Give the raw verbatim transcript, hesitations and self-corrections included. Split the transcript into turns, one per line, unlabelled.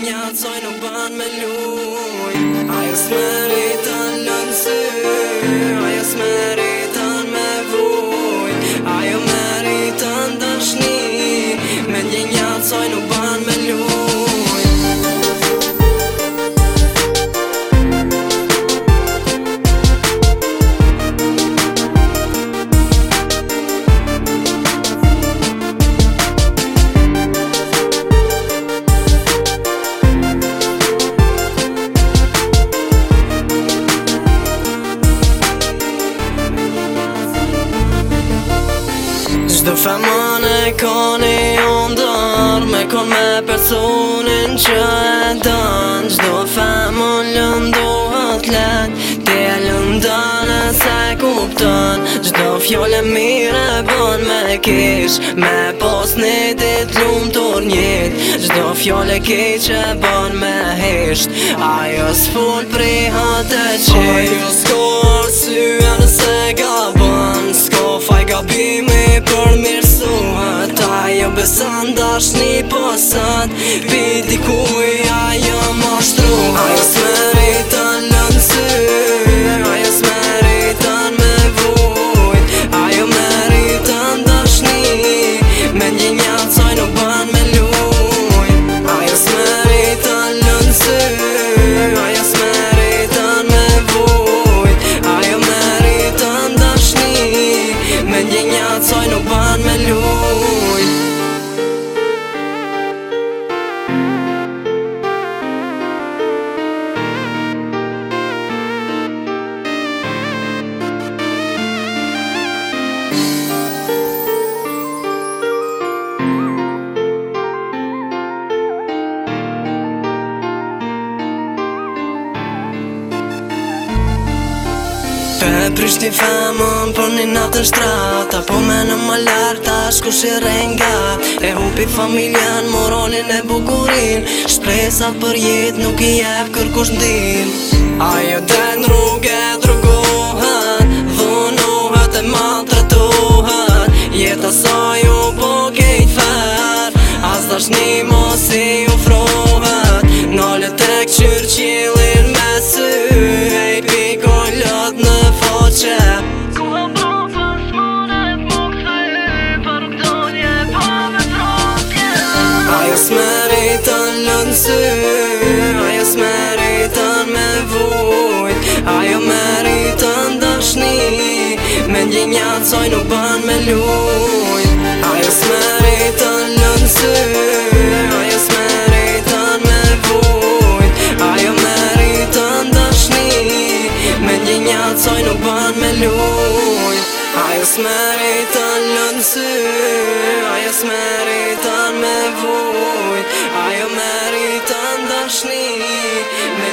Mendjenja coj nuk ban me luj. Ajo s'meriton lënë sy, ajo s'meriton me vuj, ajo meriton dashni. Mendjenja coj nuk ban me luj. Çdo femën e ka një ndër, me kon me personin që e dën. Çdo femën lëndohet let, ti e lëndon e se kupton. Çdo fjallë mire bën me keq, me pas një dit lumtur njet. Çdo fjallë keqe bën me hesht, ajo s'fol prej hate qet. Ajo s'ka arsye nëse gabon, s'ka faj gabimi për mirësuhet. Ajo beson dashni posat, pi dikuj ajo mashtruhet. Ajo s'meriton lënë sy, ajo s'meriton me vujt, ajo meriton dashni. Mendjenja coj nuk ban me luj. Ajo s'meriton lënë sy, ajo s'meriton me vujt, ajo meriton dashni. Mendjenja coj nuk ban me luj. Pe prishti femën për një natë në shtrat, apo me në më lartë tash kush i renga. E hupi familjen, moralin e bukurin, shpresat për jet nuk i jep kërkush ndin. Ajo den rrugë drogohet, dhunohet e maltretohet. Jeta saj u po kejt fer, as dashni mos i ofrohet. Nalët tek qyr qilin me sy, e i pikon lot në foqe. Ku e brava s'monet mu kthy, për gdonje pa me trotje. Ajo s'meriton lënë sy, ajo s'meriton me vujt, ajo meriton dashni. Mendjenja coj nuk ban me luj. Ajo s'meriton lënë sy, ajo s'meriton me vujt, ajo meriton dashni. Mendjenja coj nuk ban me luj. Ajo s'meriton lënë sy, ajo s'meriton me vujt, ajo meriton dashni.